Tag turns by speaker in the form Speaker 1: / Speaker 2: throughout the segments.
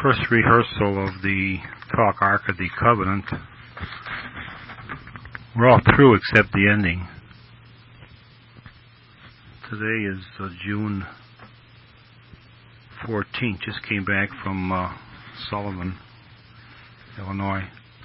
Speaker 1: first rehearsal of the talk Ark of the Covenant. We're all through except the ending. Today is June 14th. Just came back from Sullivan, Illinois.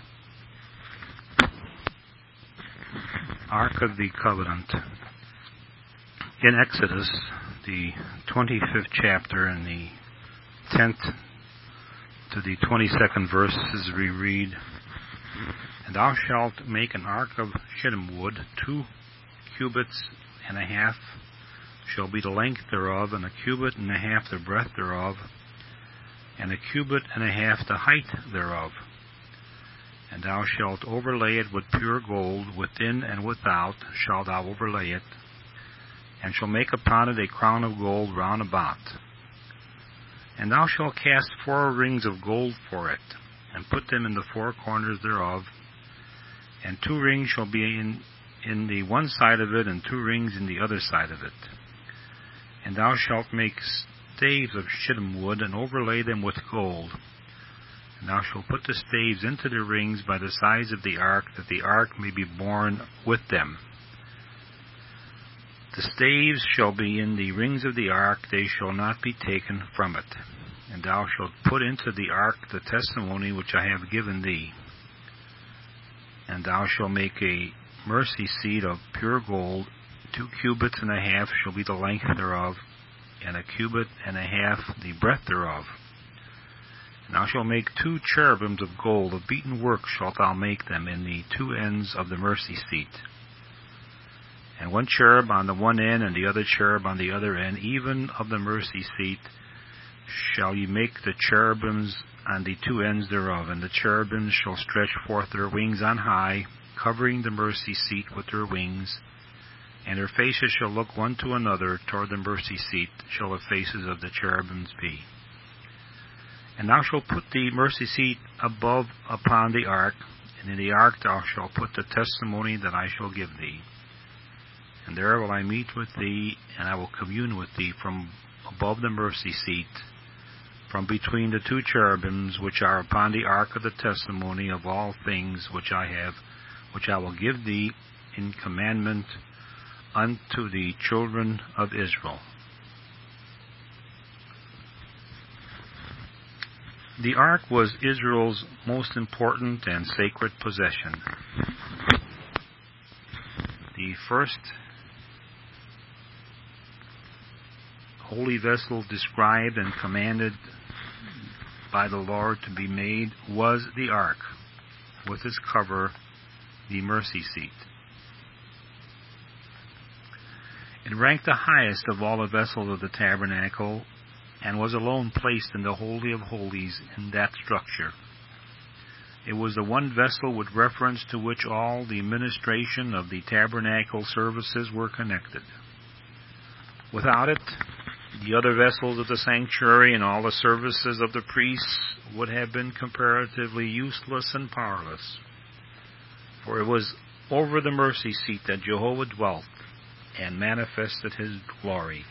Speaker 1: Ark of the Covenant. In Exodus, the 25th chapter and the 10th to the 22nd verses, we read, "And thou shalt make an ark of shittim wood, 2 cubits and a half shall be the length thereof, and 1 cubit and a half the breadth thereof, and 1 cubit and a half the height thereof. And thou shalt overlay it with pure gold, within and without shalt thou overlay it, and shall make upon it a crown of gold round about. And thou shalt cast 4 rings of gold for it, and put them in the 4 corners thereof, and 2 rings shall be in the one side of it, and 2 rings in the other side of it. And thou shalt make staves of shittim wood, and overlay them with gold. And thou shalt put the staves into the rings by the sides of the ark, that the ark may be borne with them. The staves shall be in the rings of the ark, they shall not be taken from it. And thou shalt put into the ark the testimony which I have given thee. And thou shalt make a mercy seat of pure gold, 2 cubits and a half shall be the length thereof, and 1 cubit and a half the breadth thereof. And thou shalt make 2 cherubims of gold, of beaten work shalt thou make them in the 2 ends of the mercy seat. And 1 cherub on the one end, and the other cherub on the other end, even of the mercy seat, shall ye make the cherubims on the 2 ends thereof. And the cherubims shall stretch forth their wings on high, covering the mercy seat with their wings. And their faces shall look one to another, toward the mercy seat shall the faces of the cherubims be. And thou shalt put the mercy seat above upon the ark, and in the ark thou shalt put the testimony that I shall give thee. And there will I meet with thee, and I will commune with thee from above the mercy seat, from between the 2 cherubims which are upon the ark of the testimony of all things which I will give thee in commandment unto the children of Israel." The ark was Israel's most important and sacred possession. The first holy vessel described and commanded by the Lord to be made was the ark, with its cover, the mercy seat. It ranked the highest of all the vessels of the tabernacle, and was alone placed in the Holy of Holies in that structure. It was the one vessel with reference to which all the administration of the tabernacle services were connected. Without it, the other vessels of the sanctuary and all the services of the priests would have been comparatively useless and powerless. For it was over the mercy seat that Jehovah dwelt and manifested his glory.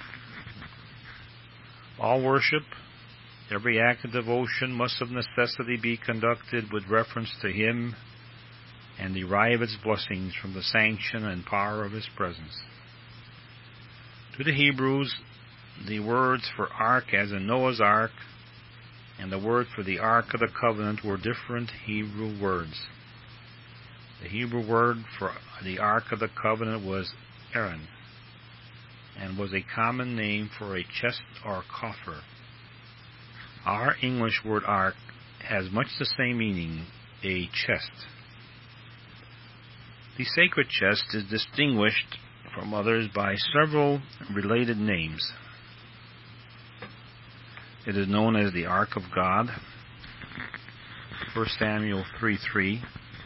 Speaker 1: All worship, every act of devotion must of necessity be conducted with reference to him and derive its blessings from the sanction and power of his presence. To the Hebrews, the words for ark, as in Noah's ark, and the word for the ark of the covenant were different Hebrew words. The Hebrew word for the ark of the covenant was Aaron, and was a common name for a chest or coffer. Our English word ark has much the same meaning, a chest. The sacred chest is distinguished from others by several related names. It is known as the Ark of God, 1 Samuel 3:3.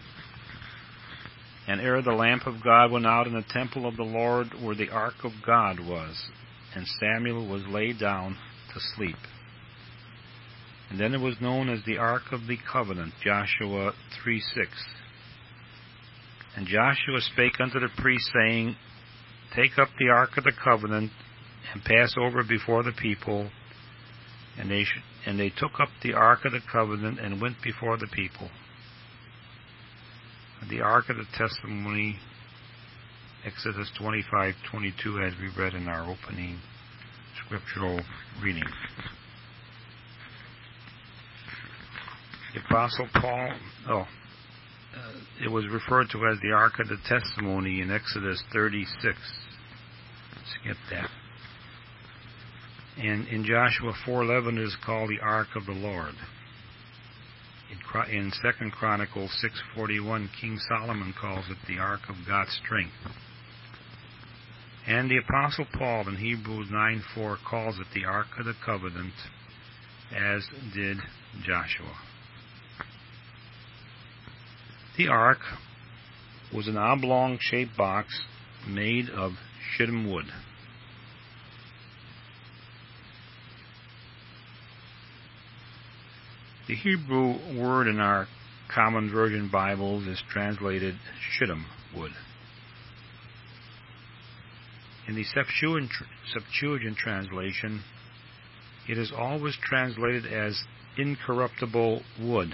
Speaker 1: "And ere the lamp of God went out in the temple of the Lord where the ark of God was, and Samuel was laid down to sleep." And then it was known as the Ark of the Covenant, Joshua 3:6. "And Joshua spake unto the priests, saying, Take up the Ark of the Covenant, and pass over before the people, And they took up the ark of the covenant and went before the people. The ark of the testimony, Exodus 25:22, as we read in our opening scriptural reading. The Apostle Paul, it was referred to as the ark of the testimony in Exodus 36. Skip that. And in Joshua 4:11 it is called the ark of the Lord. In 2 Chronicles 6:41, King Solomon calls it the ark of God's strength. And the Apostle Paul in Hebrews 9:4 calls it the ark of the covenant, as did Joshua. The ark was an oblong-shaped box made of shittim wood. The Hebrew word in our Common Version Bibles is translated shittim wood. In the Septuagint translation, it is always translated as incorruptible wood.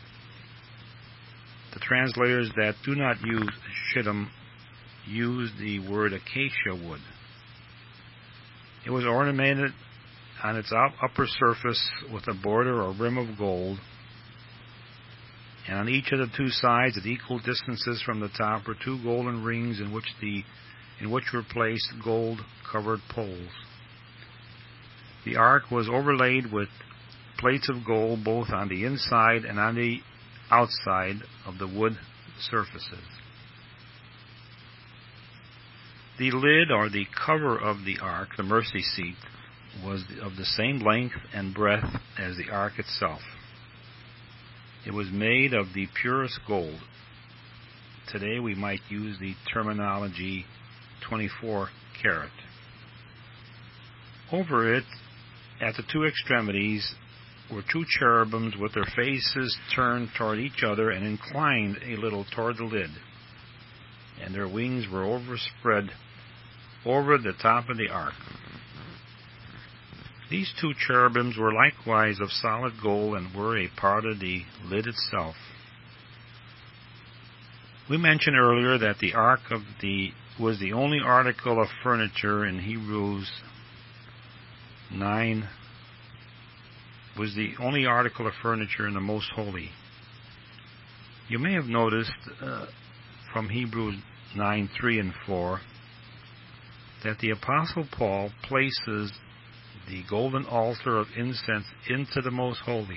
Speaker 1: The translators that do not use shittim use the word acacia wood. It was ornamented on its upper surface with a border or rim of gold, and on each of the two sides at equal distances from the top were two golden rings in which were placed gold-covered poles. The ark was overlaid with plates of gold both on the inside and on the outside of the wood surfaces. The lid or the cover of the ark, the mercy seat, was of the same length and breadth as the ark itself. It was made of the purest gold. Today we might use the terminology 24 karat. Over it, at the two extremities, were two cherubims with their faces turned toward each other and inclined a little toward the lid, and their wings were overspread over the top of the ark. These two cherubims were likewise of solid gold and were a part of the lid itself. We mentioned earlier that the ark was the only article of furniture in Hebrews 9, was the only article of furniture in the Most Holy. You may have noticed from Hebrews 9:3 and 4 that the Apostle Paul places the golden altar of incense into the Most Holy.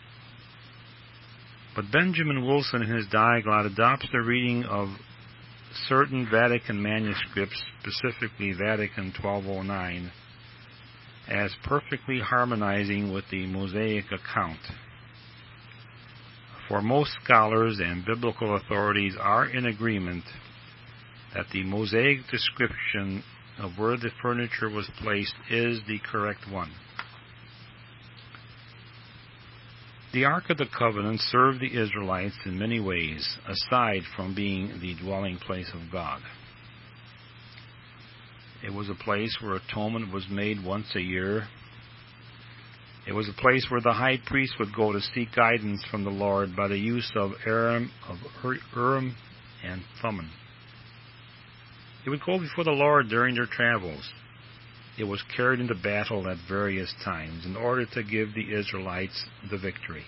Speaker 1: But Benjamin Wilson in his Diaglott adopts the reading of certain Vatican manuscripts, specifically Vatican 1209, as perfectly harmonizing with the Mosaic account. For most scholars and biblical authorities are in agreement that the Mosaic description of where the furniture was placed is the correct one. The Ark of the Covenant served the Israelites in many ways, aside from being the dwelling place of God. It was a place where atonement was made once a year. It was a place where the high priest would go to seek guidance from the Lord by the use of Urim and Thummim. It would go before the Lord during their travels. It was carried into battle at various times in order to give the Israelites the victory.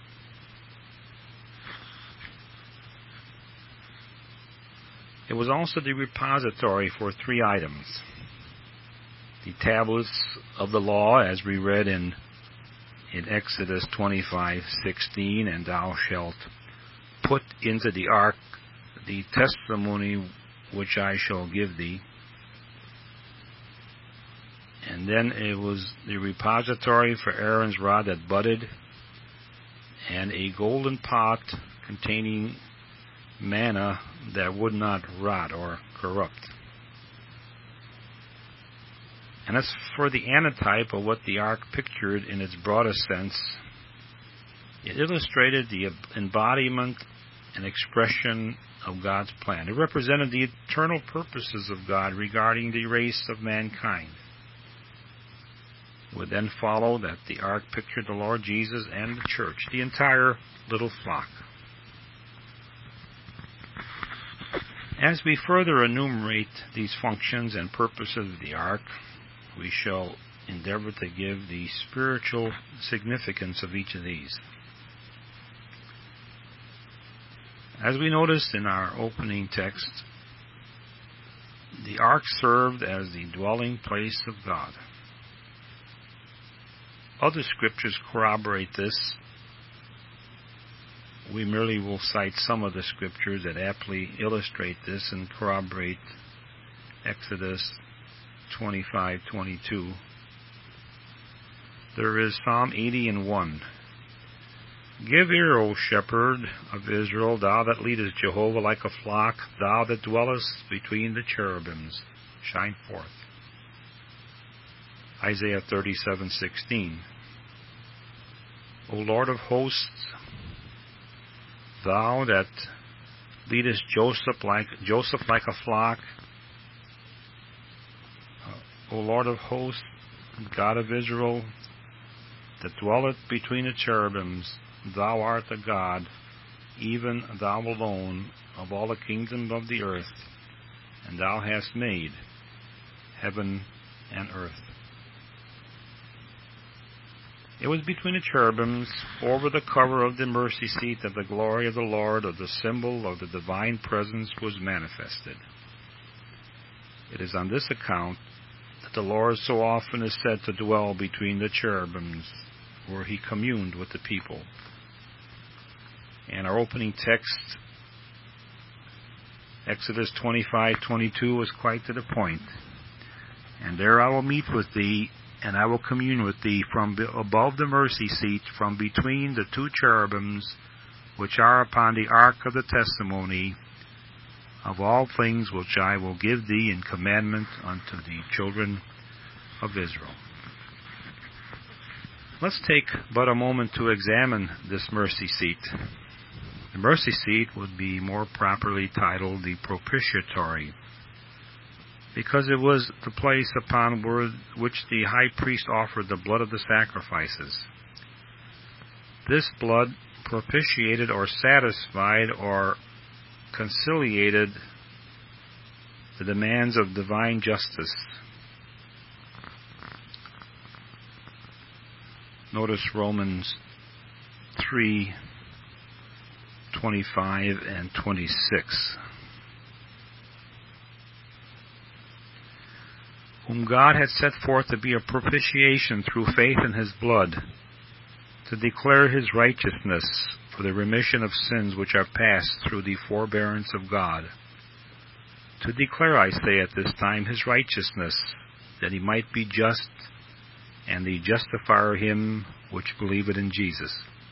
Speaker 1: It was also the repository for three items: the tablets of the law, as we read in Exodus 25:16, and thou shalt put into the ark the testimony which I shall give thee. And then it was the repository for Aaron's rod that budded, and a golden pot containing manna that would not rot or corrupt. And as for the antitype of what the ark pictured in its broadest sense, it illustrated the embodiment and expression of God's plan. It represented the eternal purposes of God regarding the race of mankind. It would then follow that the ark pictured the Lord Jesus and the church, the entire little flock. As we further enumerate these functions and purposes of the ark, we shall endeavor to give the spiritual significance of each of these. As we noticed in our opening text, the ark served as the dwelling place of God. Other scriptures corroborate this. We merely will cite some of the scriptures that aptly illustrate this and corroborate Exodus 25:22. There is Psalm 80:1. Give ear, O shepherd of Israel, thou that leadest Jehovah like a flock, thou that dwellest between the cherubims, shine forth. Isaiah 37:16. O Lord of hosts, thou that leadest Joseph like a flock, O Lord of hosts, God of Israel, that dwelleth between the cherubims, thou art the God, even thou alone, of all the kingdoms of the earth, and thou hast made heaven and earth. It was between the cherubims, over the cover of the mercy seat, that the glory of the Lord, or the symbol of the divine presence, was manifested. It is on this account that the Lord so often is said to dwell between the cherubims, where he communed with the people. And our opening text, Exodus 25:22, was quite to the point. And there I will meet with thee, and I will commune with thee from above the mercy seat, from between the two cherubims, which are upon the ark of the testimony, of all things which I will give thee in commandment unto the children of Israel. Let's take but a moment to examine this mercy seat. The mercy seat would be more properly titled the propitiatory, because it was the place upon which the high priest offered the blood of the sacrifices. This blood propitiated or satisfied or conciliated the demands of divine justice. Notice Romans 3:25 and 26. Whom God had set forth to be a propitiation through faith in his blood, to declare his righteousness for the remission of sins which are past through the forbearance of God. To declare, I say, at this time his righteousness, that he might be just, and the justifier of him which believeth in Jesus.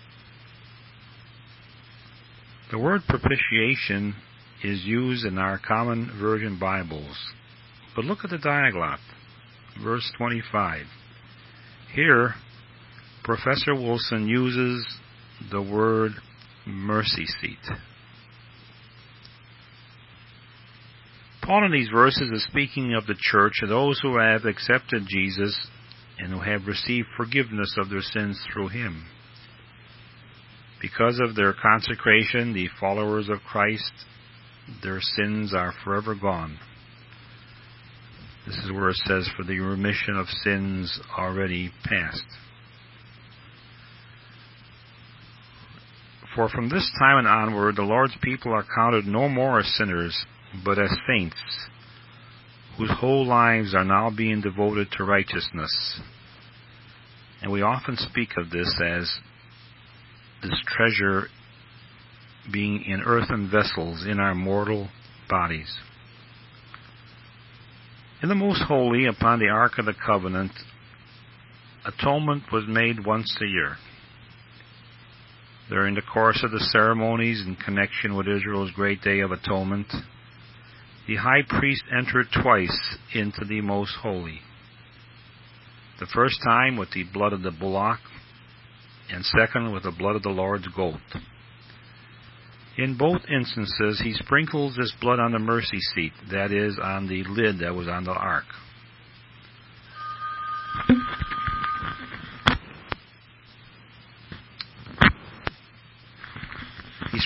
Speaker 1: The word propitiation is used in our common version Bibles. But look at the diaglott, verse 25. Here, Professor Wilson uses the word mercy seat. Paul in these verses is speaking of the church, those who have accepted Jesus and who have received forgiveness of their sins through him. Because of their consecration, the followers of Christ, their sins are forever gone. This is where it says, for the remission of sins already past. For from this time and onward, the Lord's people are counted no more as sinners, but as saints, whose whole lives are now being devoted to righteousness. And we often speak of this as this treasure being in earthen vessels in our mortal bodies. In the Most Holy, upon the Ark of the Covenant, atonement was made once a year. During the course of the ceremonies in connection with Israel's Great Day of Atonement, the high priest entered twice into the Most Holy. The first time with the blood of the bullock, and second with the blood of the Lord's goat. In both instances, he sprinkles this blood on the mercy seat, that is, on the lid that was on the ark.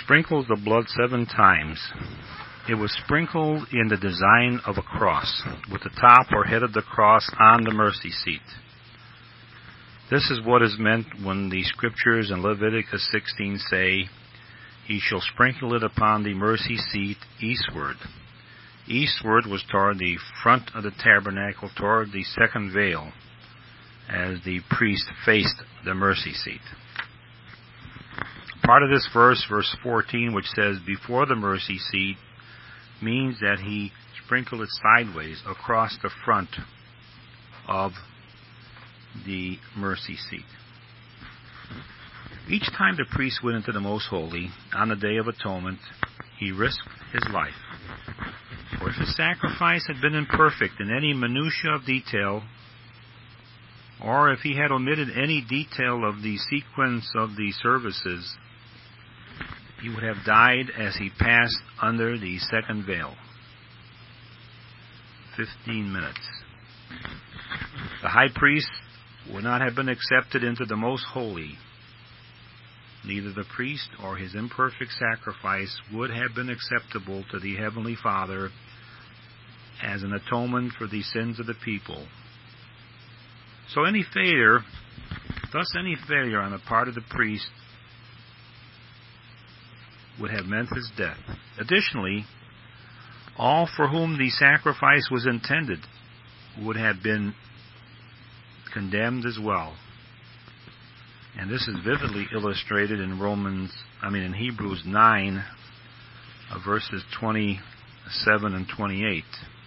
Speaker 1: sprinkles the blood 7 times. It was sprinkled in the design of a cross, with the top or head of the cross on the mercy seat. This is what is meant when the scriptures in Leviticus 16 say, "He shall sprinkle it upon the mercy seat eastward." Eastward was toward the front of the tabernacle, toward the second veil, as the priest faced the mercy seat. Part of this verse, verse 14, which says, "before the mercy seat," means that he sprinkled it sideways across the front of the mercy seat. Each time the priest went into the Most Holy on the Day of Atonement, he risked his life. For if his sacrifice had been imperfect in any minutiae of detail, or if he had omitted any detail of the sequence of the services, he would have died as he passed under the second veil. 15 minutes. The high priest would not have been accepted into the Most Holy. Neither the priest or his imperfect sacrifice would have been acceptable to the Heavenly Father as an atonement for the sins of the people. So any failure on the part of the priest would have meant his death. Additionally, all for whom the sacrifice was intended would have been condemned as well. And this is vividly illustrated in Hebrews 9, verses 27 and 28.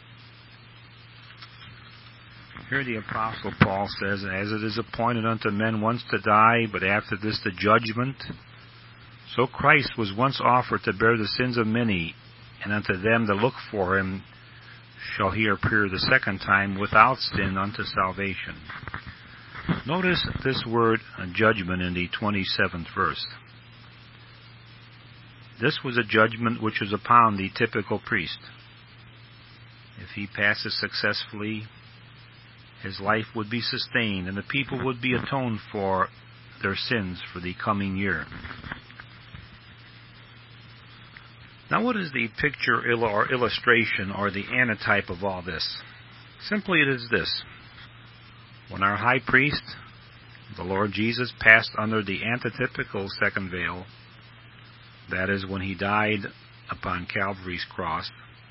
Speaker 1: Here the Apostle Paul says, "As it is appointed unto men once to die, but after this the judgment, so Christ was once offered to bear the sins of many, and unto them that look for him shall he appear the second time without sin unto salvation." Notice this word judgment in the 27th verse. This was a judgment which was upon the typical priest. If he passes successfully, his life would be sustained, and the people would be atoned for their sins for the coming year. Now, what is the picture or illustration or the antitype of all this? Simply it is this. When our high priest, the Lord Jesus, passed under the antitypical second veil, that is, when he died upon Calvary's cross,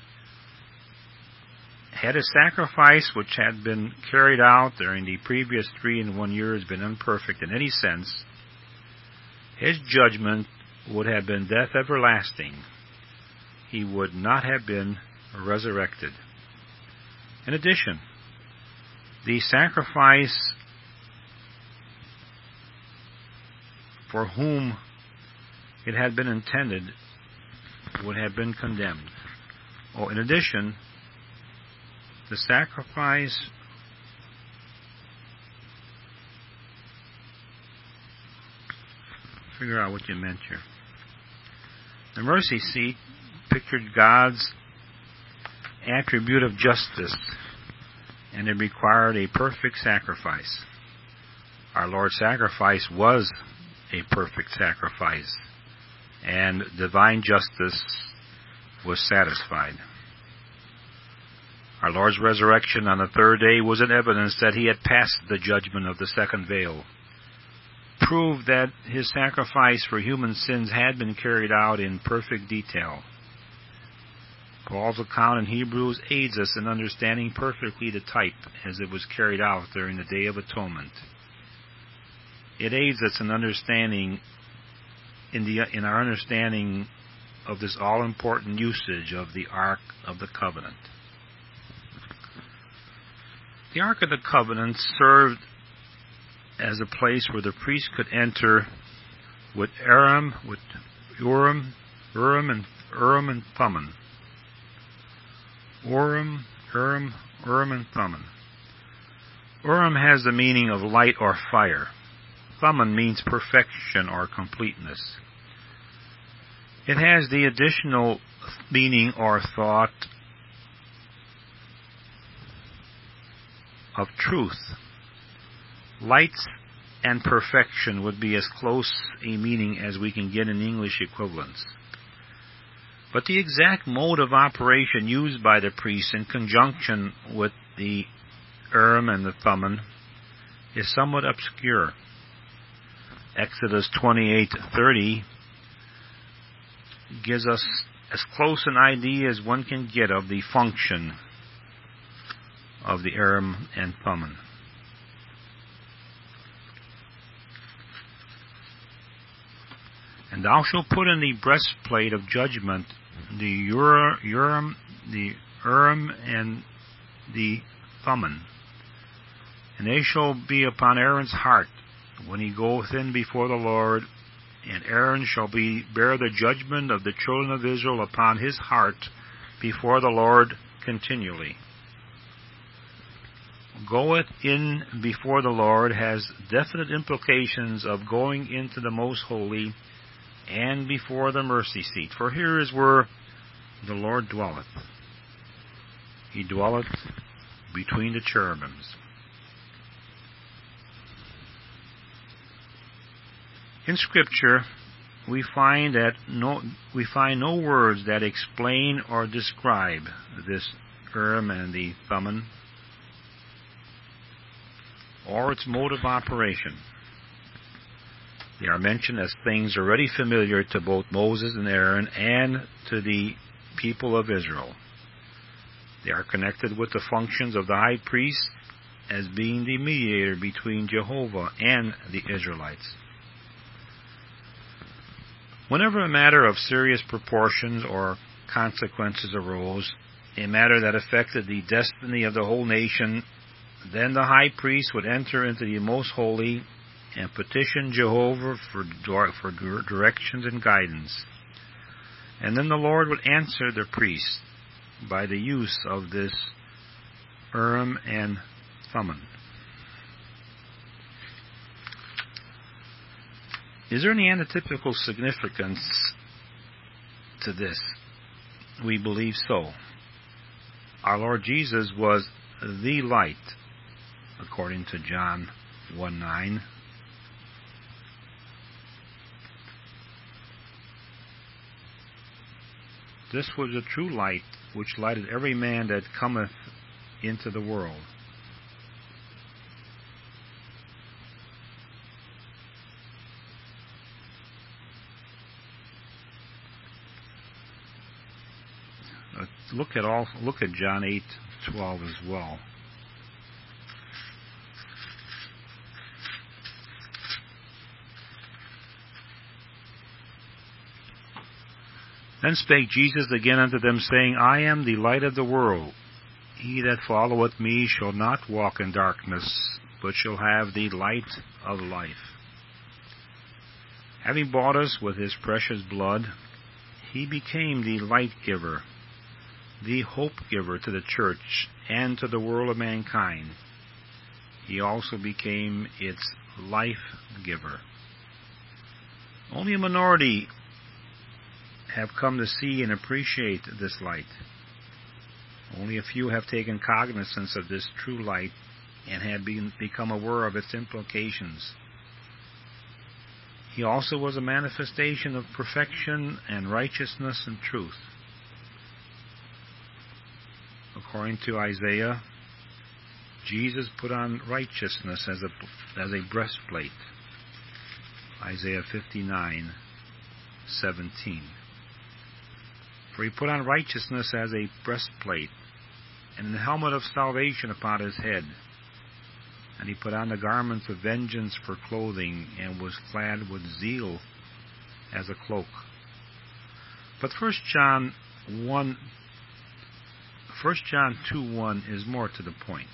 Speaker 1: had his sacrifice which had been carried out during the previous 3 and 1 years been imperfect in any sense, his judgment would have been death everlasting. He would not have been resurrected. In addition, the sacrifice for whom it had been intended would have been condemned. In addition, the sacrifice figure out what you meant here. The mercy seat pictured God's attribute of justice, and it required a perfect sacrifice. Our Lord's sacrifice was a perfect sacrifice, and divine justice was satisfied. Our Lord's resurrection on the third day was an evidence that he had passed the judgment of the second veil, proved that his sacrifice for human sins had been carried out in perfect detail. Paul's account in Hebrews aids us in understanding perfectly the type as it was carried out during the Day of Atonement. It aids us in understanding in our understanding of this all-important usage of the Ark of the Covenant. The Ark of the Covenant served as a place where the priest could enter with Urim and Thummim. Urim and Thummim. Urim has the meaning of light or fire. Thummim means perfection or completeness. It has the additional meaning or thought of truth. Light and perfection would be as close a meaning as we can get in English equivalents. But the exact mode of operation used by the priests in conjunction with the Urim and the Thummim is somewhat obscure. Exodus 28:30 gives us as close an idea as one can get of the function of the Urim and Thummim. And thou shalt put in the breastplate of judgment the Urim and the Thummim, and they shall be upon Aaron's heart when he goeth in before the Lord, and Aaron shall bear the judgment of the children of Israel upon his heart before the Lord continually. Goeth in before the Lord has definite implications of going into the most holy and before the mercy seat. For here is where the Lord dwelleth. He dwelleth between the cherubims. In Scripture, we find no words that explain or describe this Urim and the Thummim, or its mode of operation. They are mentioned as things already familiar to both Moses and Aaron and to the people of Israel. They are connected with the functions of the high priest as being the mediator between Jehovah and the Israelites. Whenever a matter of serious proportions or consequences arose, a matter that affected the destiny of the whole nation, then the high priest would enter into the most holy and petition Jehovah for directions and guidance. And then the Lord would answer the priest by the use of this Urim and Thummim. Is there any antithetical significance to this? We believe so. Our Lord Jesus was the light, according to John 1:9. This was the true light which lighted every man that cometh into the world. Look at John 8:12 as well. Then spake Jesus again unto them, saying, I am the light of the world. He that followeth me shall not walk in darkness, but shall have the light of life. Having bought us with his precious blood, he became the light giver, the hope giver to the church and to the world of mankind. He also became its life giver. Only a minority have come to see and appreciate this light. Only a few have taken cognizance of this true light and have become aware of its implications. He also was a manifestation of perfection and righteousness and truth. According to Isaiah, Jesus put on righteousness as a breastplate. Isaiah 59:17. For he put on righteousness as a breastplate, and the helmet of salvation upon his head. And he put on the garments of vengeance for clothing, and was clad with zeal as a cloak. But 1 John 2:1 is more to the point.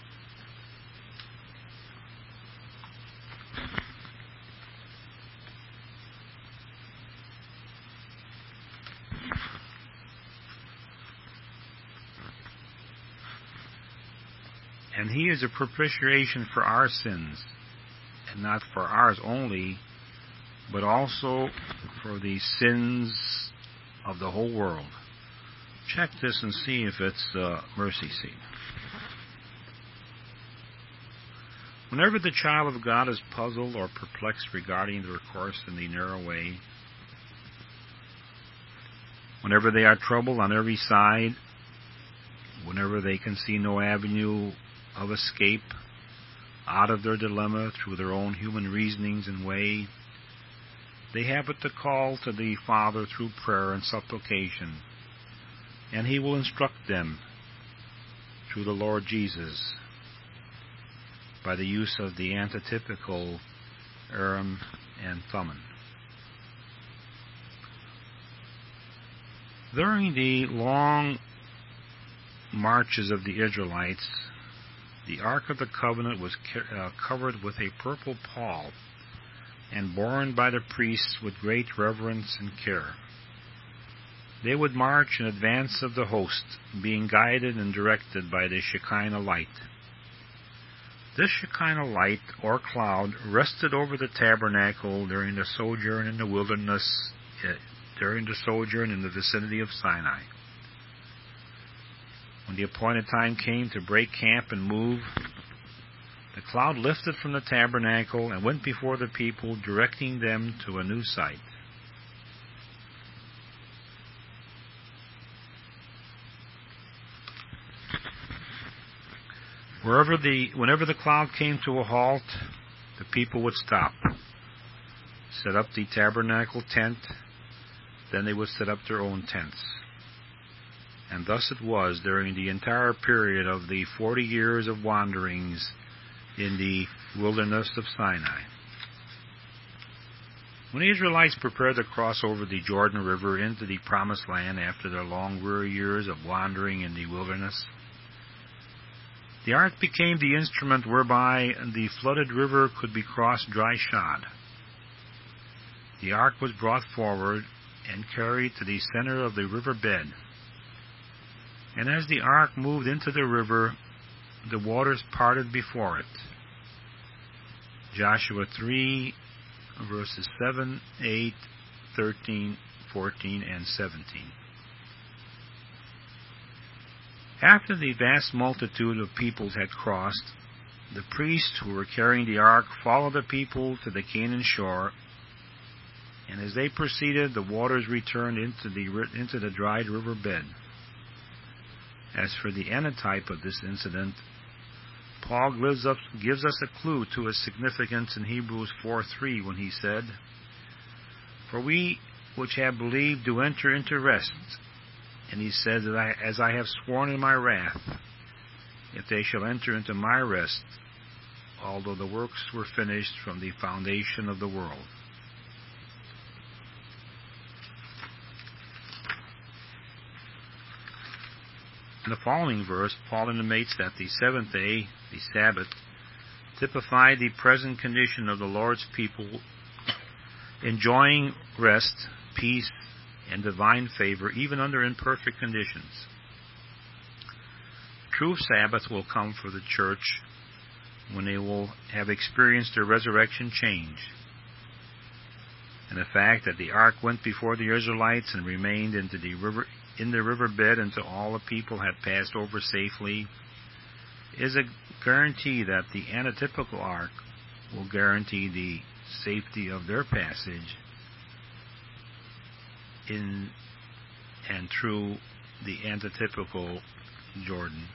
Speaker 1: And he is a propitiation for our sins, and not for ours only, but also for the sins of the whole world. Check this and see if it's mercy seat. Whenever the child of God is puzzled or perplexed regarding their course in the narrow way, Whenever they are troubled on every side, whenever they can see no avenue of escape out of their dilemma through their own human reasonings and way, they have but to call to the Father through prayer and supplication, and He will instruct them through the Lord Jesus by the use of the antitypical Urim and Thummim. During the long marches of the Israelites, the Ark of the Covenant was covered with a purple pall and borne by the priests with great reverence and care. They would march in advance of the host, being guided and directed by the Shekinah light. This Shekinah light, or cloud, rested over the tabernacle during the sojourn in the wilderness, during the sojourn in the vicinity of Sinai. When the appointed time came to break camp and move, the cloud lifted from the tabernacle and went before the people, directing them to a new site. Whenever the cloud came to a halt, the people would stop, set up the tabernacle tent, then they would set up their own tents. And thus it was during the entire period of the 40 years of wanderings in the wilderness of Sinai. When the Israelites prepared to cross over the Jordan River into the Promised Land after their long weary years of wandering in the wilderness, the ark became the instrument whereby the flooded river could be crossed dry-shod. The ark was brought forward and carried to the center of the river bed. And as the ark moved into the river, the waters parted before it. Joshua 3, verses 7, 8, 13, 14, and 17. After the vast multitude of peoples had crossed, the priests who were carrying the ark followed the people to the Canaan shore, and as they proceeded, the waters returned into the dried river bed. As for the antitype of this incident, Paul gives us a clue to its significance in Hebrews 4:3 when he said, "For we which have believed do enter into rest." And he says, "As I have sworn in my wrath, if they shall enter into my rest, although the works were finished from the foundation of the world." In the following verse, Paul intimates that the seventh day, the Sabbath, typified the present condition of the Lord's people, enjoying rest, peace, and divine favor even under imperfect conditions. True Sabbath will come for the church when they will have experienced their resurrection change. And the fact that the ark went before the Israelites and remained in the riverbed until all the people had passed over safely is a guarantee that the antitypical ark will guarantee the safety of their passage in and through the antitypical Jordan.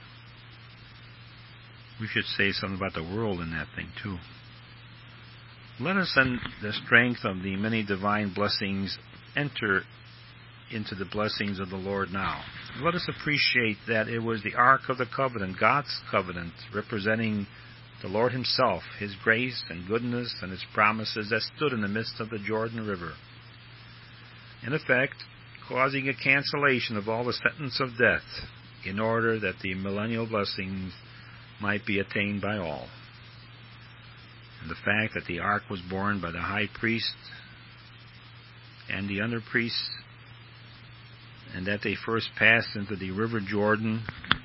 Speaker 1: We should say something about the world in that thing too. Let us, in the strength of the many divine blessings, enter into the blessings of the Lord now. Let us appreciate that it was the Ark of the Covenant, God's covenant, representing the Lord Himself, His grace and goodness and His promises, that stood in the midst of the Jordan River, in effect causing a cancellation of all the sentence of death in order that the millennial blessings might be attained by all. And the fact that the ark was borne by the high priest and the under priests, and that they first passed into the river Jordan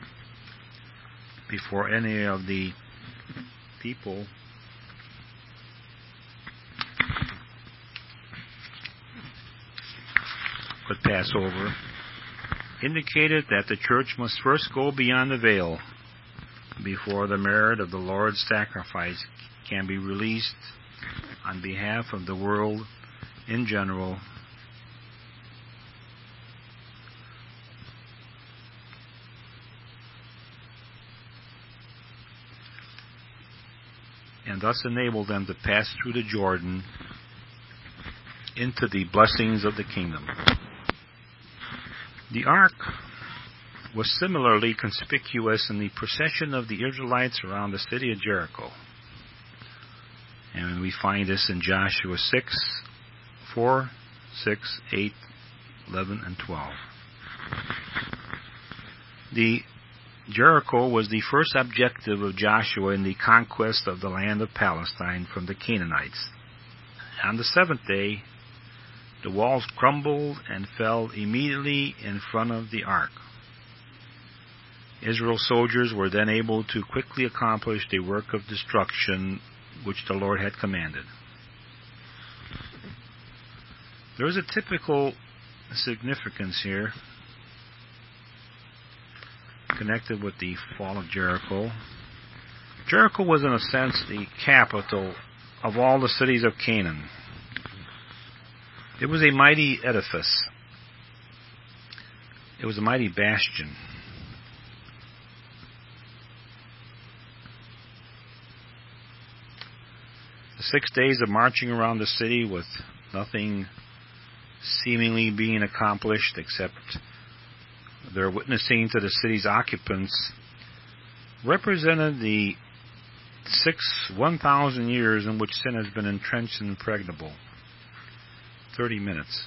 Speaker 1: before any of the people could pass over, indicated that the church must first go beyond the veil before the merit of the Lord's sacrifice can be released on behalf of the world in general and thus enable them to pass through the Jordan into the blessings of the kingdom. The ark was similarly conspicuous in the procession of the Israelites around the city of Jericho. And we find this in Joshua 6, 4, 6, 8, 11, and 12. The Jericho was the first objective of Joshua in the conquest of the land of Palestine from the Canaanites. On the seventh day, the walls crumbled and fell immediately in front of the ark. Israel's soldiers were then able to quickly accomplish the work of destruction which the Lord had commanded. There is a typical significance here connected with the fall of Jericho. Jericho was, in a sense, the capital of all the cities of Canaan. It was a mighty edifice. It was a mighty bastion. The 6 days of marching around the city with nothing seemingly being accomplished except their witnessing to the city's occupants represented the 1,000 years in which sin has been entrenched and impregnable. 30 minutes.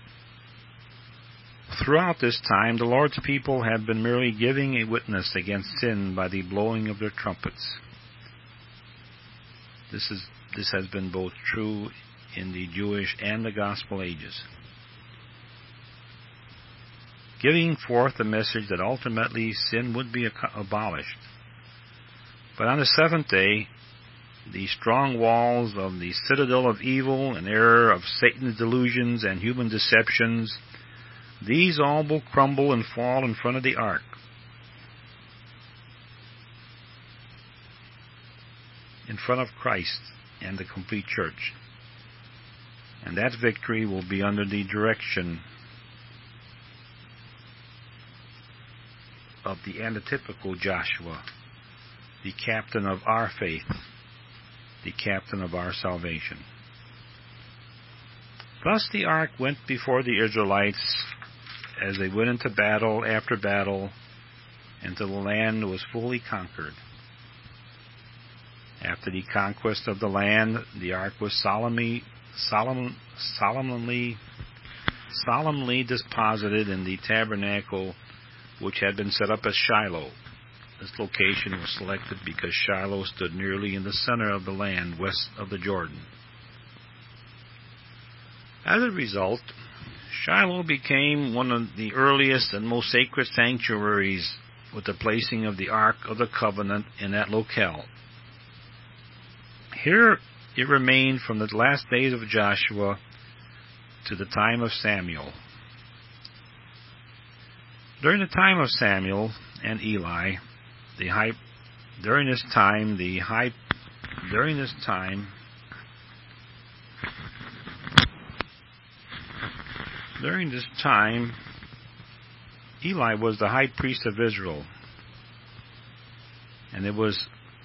Speaker 1: Throughout this time, the Lord's people have been merely giving a witness against sin by the blowing of their trumpets. This has been both true in the Jewish and the Gospel ages, giving forth the message that ultimately sin would be abolished. But on the seventh day, the strong walls of the citadel of evil and error, of Satan's delusions and human deceptions, these all will crumble and fall in front of the ark. In front of Christ and the complete church. And that victory will be under the direction of the antitypical Joshua, the captain of our faith, the captain of our salvation. Thus the ark went before the Israelites as they went into battle after battle until the land was fully conquered. After the conquest of the land, the ark was solemnly deposited in the tabernacle which had been set up as Shiloh. This location was selected because Shiloh stood nearly in the center of the land west of the Jordan. As a result, Shiloh became one of the earliest and most sacred sanctuaries, with the placing of the Ark of the Covenant in that locale. Here it remained from the last days of Joshua to the time of Samuel. During the time of Samuel and Eli, during this time, Eli was the high priest of Israel, and it was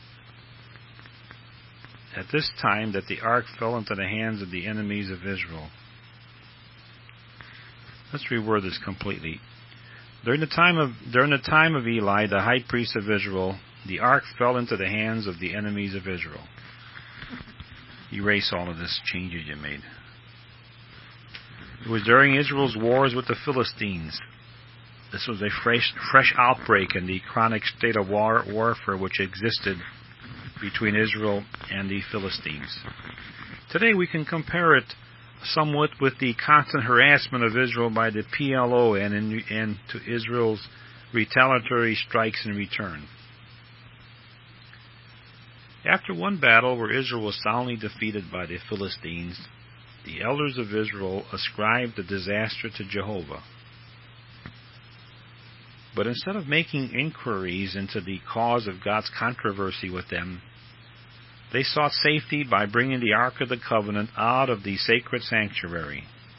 Speaker 1: at this time that the ark fell into the hands of the enemies of Israel. Let's reword this completely. During the time of Eli, the high priest of Israel, the ark fell into the hands of the enemies of Israel. Erase all of this changes you made. It was during Israel's wars with the Philistines. This was a fresh outbreak in the chronic state of warfare which existed between Israel and the Philistines. Today we can compare it somewhat with the constant harassment of Israel by the PLO and to Israel's retaliatory strikes in return. After one battle where Israel was soundly defeated by the Philistines, the elders of Israel ascribed the disaster to Jehovah. But instead of making inquiries into the cause of God's controversy with them, they sought safety by bringing the Ark of the Covenant out of the sacred sanctuary.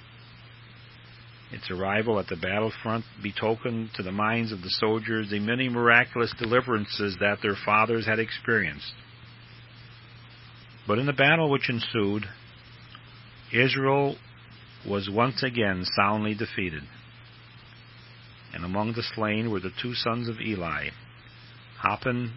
Speaker 1: Its arrival at the battlefront betokened to the minds of the soldiers the many miraculous deliverances that their fathers had experienced. But in the battle which ensued, Israel was once again soundly defeated. And among the slain were the two sons of Eli, Hophni,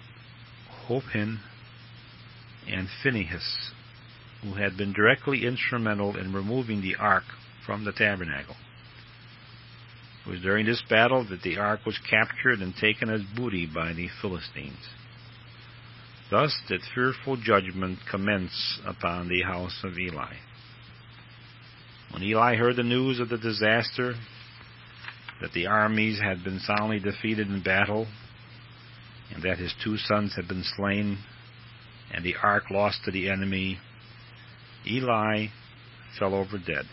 Speaker 1: and Phinehas, who had been directly instrumental in removing the ark from the tabernacle. It was during this battle that the ark was captured and taken as booty by the Philistines. Thus did fearful judgment commence upon the house of Eli. When Eli heard the news of the disaster, that the armies had been soundly defeated in battle, and that his two sons had been slain, and the ark lost to the enemy, Eli fell over dead.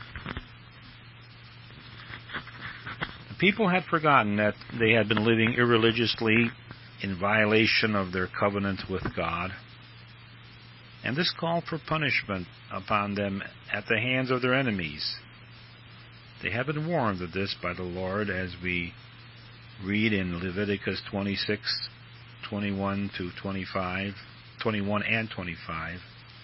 Speaker 1: The people had forgotten that they had been living irreligiously in violation of their covenant with God, and this called for punishment upon them at the hands of their enemies. They had been warned of this by the Lord, as we read in Leviticus 26:21 to 21 and 25.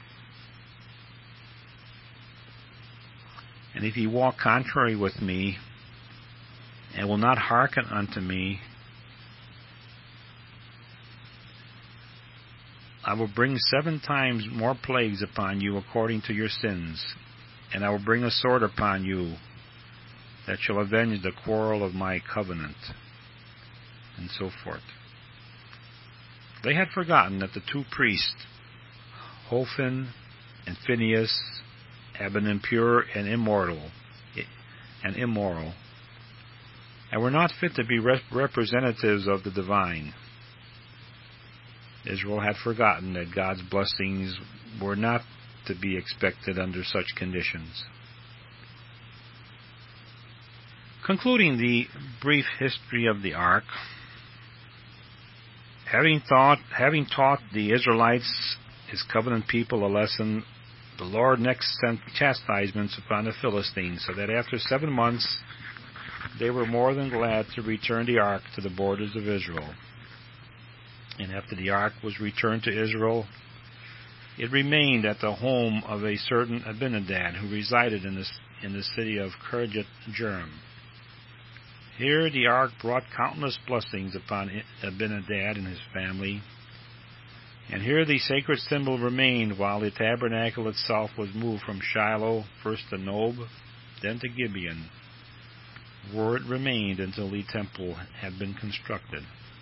Speaker 1: And if ye walk contrary with me, and will not hearken unto me, I will bring 7 times more plagues upon you according to your sins, and I will bring a sword upon you that shall avenge the quarrel of my covenant, and so forth. They had forgotten that the two priests, Hophni and Phinehas, had been impure and immoral, and were not fit to be representatives of the divine. Israel had forgotten that God's blessings were not to be expected under such conditions. Concluding the brief history of the ark, having taught the Israelites, his covenant people, a lesson, the Lord next sent chastisements upon the Philistines, so that after 7 months they were more than glad to return the ark to the borders of Israel. And after the ark was returned to Israel, it remained at the home of a certain Abinadab, who resided in the city of Kirjath Jearim. Here the ark brought countless blessings upon Abinadab and his family, and here the sacred symbol remained while the tabernacle itself was moved from Shiloh, first to Nob, then to Gibeon, where it remained until the temple had been constructed.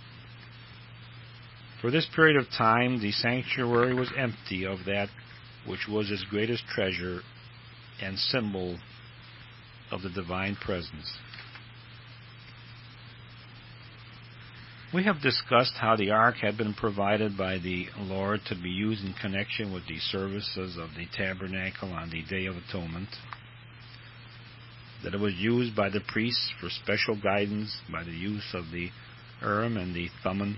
Speaker 1: For this period of time, the sanctuary was empty of that which was its greatest treasure and symbol of the divine presence. We have discussed how the ark had been provided by the Lord to be used in connection with the services of the tabernacle on the Day of Atonement, that it was used by the priests for special guidance by the use of the Urim and the Thummim.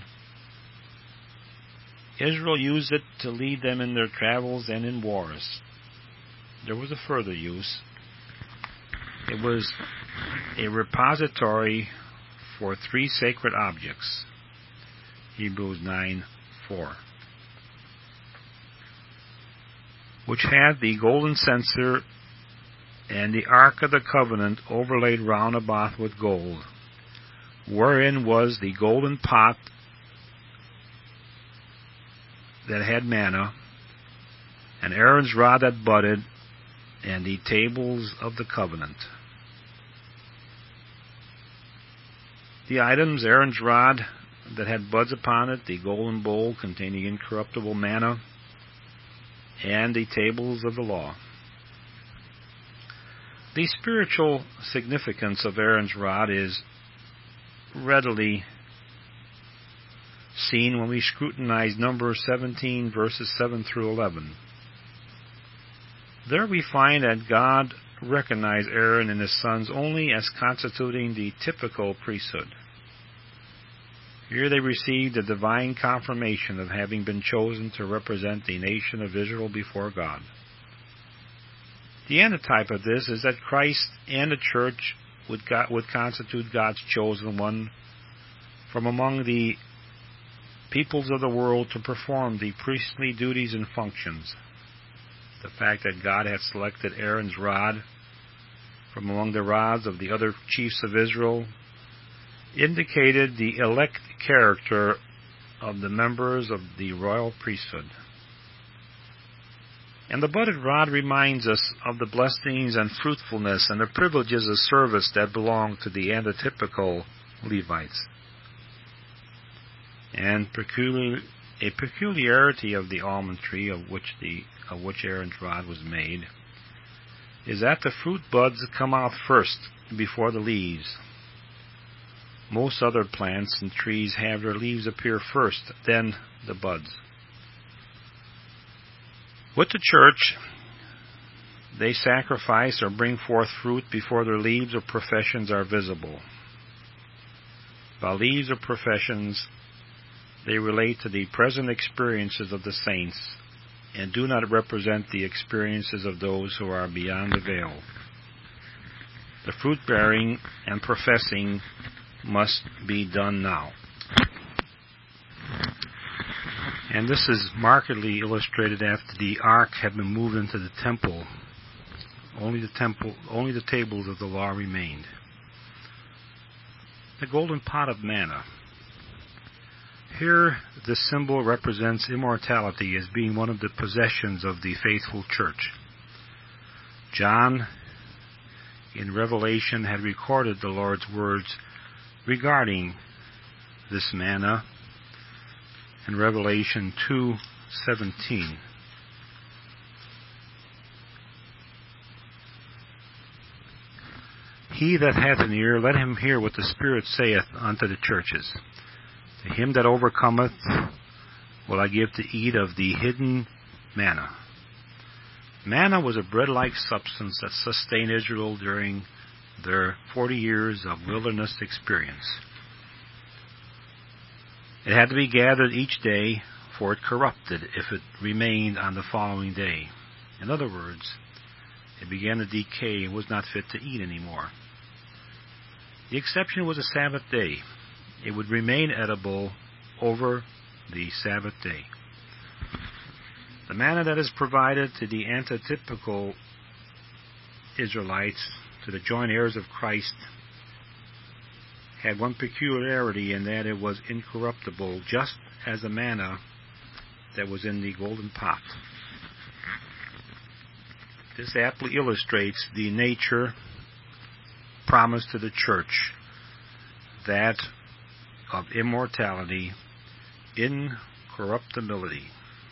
Speaker 1: Israel used it to lead them in their travels and in wars. There was a further use. It was a repository for 3 sacred objects. Hebrews 9:4, which had the golden censer and the ark of the covenant overlaid round about with gold, wherein was the golden pot that had manna, and Aaron's rod that budded, and the tables of the covenant. The items: Aaron's rod that had buds upon it, the golden bowl containing incorruptible manna, and the tables of the law. The spiritual significance of Aaron's rod is readily seen when we scrutinize Numbers 17, verses 7 through 11. There we find that God recognized Aaron and his sons only as constituting the typical priesthood. Here they received a divine confirmation of having been chosen to represent the nation of Israel before God. The antitype of this is that Christ and the church would constitute God's chosen one from among the peoples of the world to perform the priestly duties and functions. The fact that God had selected Aaron's rod from among the rods of the other chiefs of Israel indicated the elect character of the members of the royal priesthood. And the budded rod reminds us of the blessings and fruitfulness and the privileges of service that belong to the antitypical Levites. And a peculiarity of the almond tree of which Aaron's rod was made is that the fruit buds come out first before the leaves. Most other plants and trees have their leaves appear first, then the buds. With the church, they sacrifice or bring forth fruit before their leaves or professions are visible. By leaves or professions, they relate to the present experiences of the saints and do not represent the experiences of those who are beyond the veil. The fruit-bearing and professing must be done now. And this is markedly illustrated after the ark had been moved into the temple. Only the tables of the law remained. The golden pot of manna. Here, the symbol represents immortality as being one of the possessions of the faithful church. John, in Revelation, had recorded the Lord's words regarding this manna in Revelation 2:17. He that hath an ear, let him hear what the Spirit saith unto the churches. To him that overcometh will I give to eat of the hidden manna. Manna was a bread-like substance that sustained Israel during their 40 years of wilderness experience. It had to be gathered each day, for it corrupted if it remained on the following day. In other words, it began to decay and was not fit to eat anymore. The exception was a Sabbath day. It would remain edible over the Sabbath day. The manna that is provided to the antitypical Israelites, to the joint heirs of Christ, had one peculiarity, in that it was incorruptible, just as the manna that was in the golden pot. This aptly illustrates the nature promised to the church, that of immortality, incorruptibility.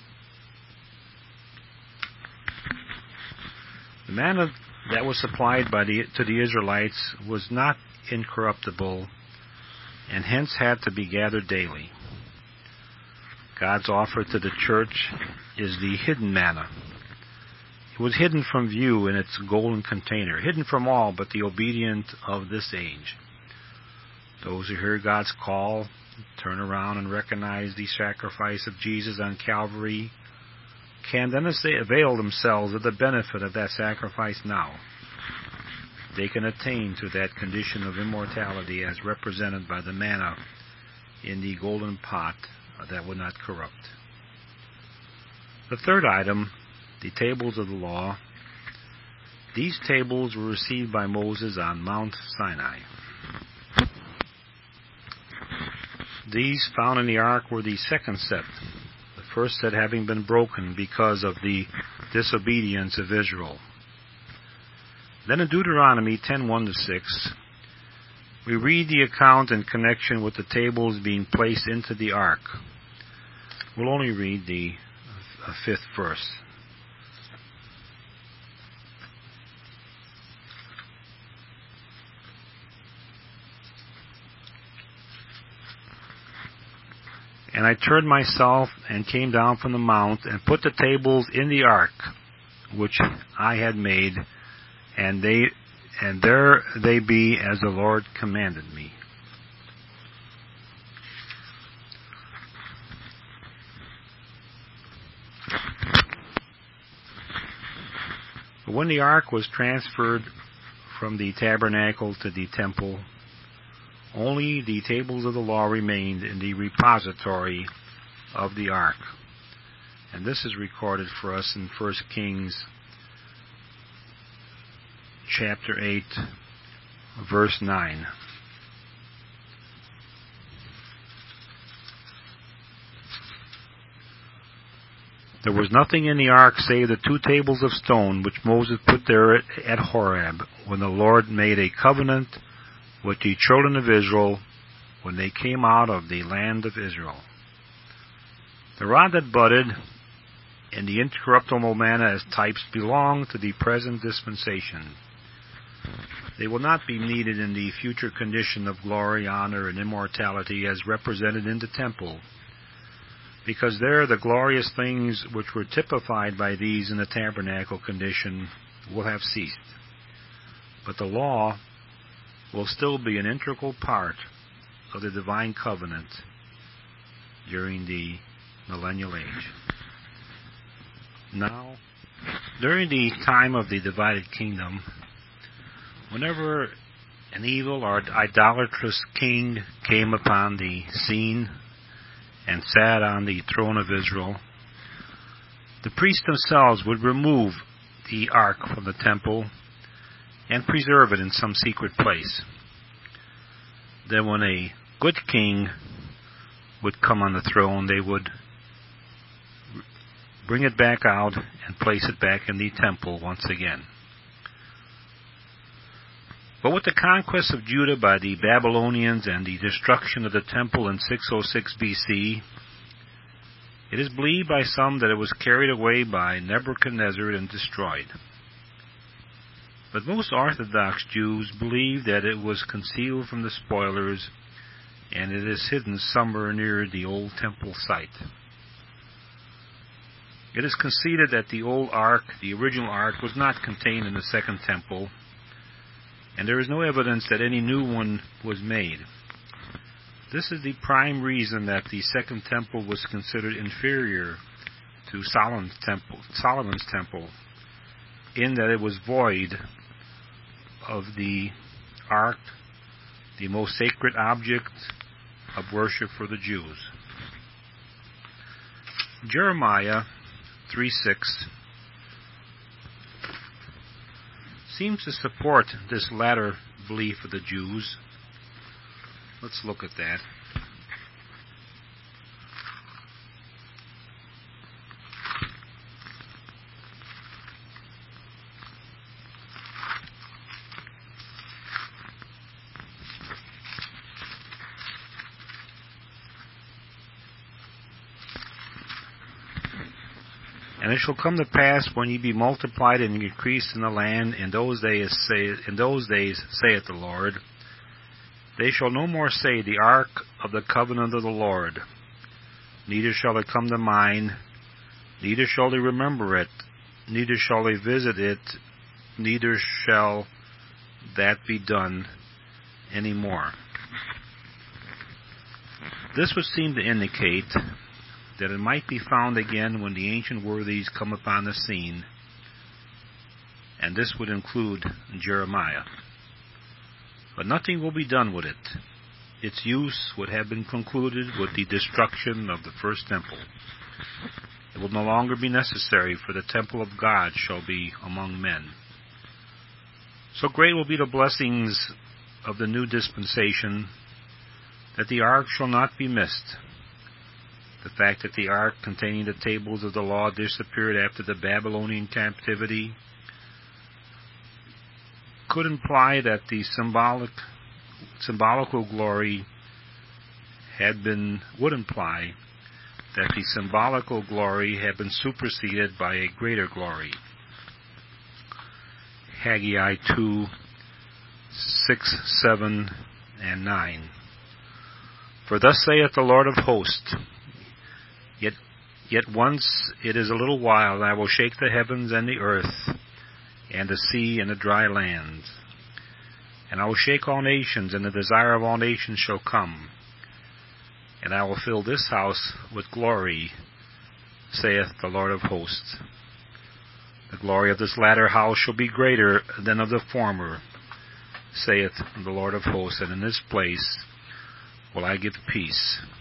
Speaker 1: The manna that was supplied to the Israelites was not incorruptible, and hence had to be gathered daily. God's offer to the church is the hidden manna. It was hidden from view in its golden container, hidden from all but the obedient of this age. Those who hear God's call, turn around and recognize the sacrifice of Jesus on Calvary, can then avail themselves of the benefit of that sacrifice now. They can attain to that condition of immortality as represented by the manna in the golden pot that would not corrupt. The third item, the tables of the law. These tables were received by Moses on Mount Sinai. These found in the ark were the second set, the first set having been broken because of the disobedience of Israel. Then in Deuteronomy 10:1-6, we read the account in connection with the tables being placed into the ark. We'll only read the 5th verse. And I turned myself and came down from the mount and put the tables in the ark, which I had made, and there they be as the Lord commanded me. When the ark was transferred from the tabernacle to the temple, only the tables of the law remained in the repository of the ark. And this is recorded for us in 1 Kings chapter 8, verse 9. There was nothing in the ark save the 2 tables of stone which Moses put there at Horeb, when the Lord made a covenant with the children of Israel when they came out of the land of Israel. The rod that budded and the incorruptible manna as types belong to the present dispensation. They will not be needed in the future condition of glory, honor, and immortality as represented in the temple, because there the glorious things which were typified by these in the tabernacle condition will have ceased. But the law will still be an integral part of the divine covenant during the millennial age. Now, during the time of the divided kingdom, whenever an evil or idolatrous king came upon the scene and sat on the throne of Israel, the priests themselves would remove the ark from the temple and preserve it in some secret place. Then when a good king would come on the throne, they would bring it back out and place it back in the temple once again. But with the conquest of Judah by the Babylonians and the destruction of the temple in 606 BC, it is believed by some that it was carried away by Nebuchadnezzar and destroyed. But most Orthodox Jews believe that it was concealed from the spoilers and it is hidden somewhere near the old temple site. It is conceded that the old ark, the original ark, was not contained in the second temple, and there is no evidence that any new one was made. This is the prime reason that the second temple was considered inferior to Solomon's temple, in that it was void of the ark, the most sacred object of worship for the Jews. Jeremiah 3:6 seems to support this latter belief of the Jews. Let's look at that. And it shall come to pass, when ye be multiplied and increased in the land, in those days, saith the Lord, they shall no more say, the ark of the covenant of the Lord, neither shall it come to mind, neither shall they remember it, neither shall they visit it, neither shall that be done any more. This would seem to indicate that it might be found again when the ancient worthies come upon the scene, and this would include Jeremiah. But nothing will be done with it. Its use would have been concluded with the destruction of the first temple. It will no longer be necessary, for the temple of God shall be among men. So great will be the blessings of the new dispensation that the ark shall not be missed. The fact that the ark containing the tables of the law disappeared after the Babylonian captivity could imply that the symbolical glory would imply that the symbolical glory had been superseded by a greater glory. Haggai 2, 6, 7, and 9. For thus saith the Lord of hosts, Yet once it is a little while, and I will shake the heavens and the earth, and the sea and the dry land. And I will shake all nations, and the desire of all nations shall come. And I will fill this house with glory, saith the Lord of hosts. The glory of this latter house shall be greater than of the former, saith the Lord of hosts, and in this place will I give peace.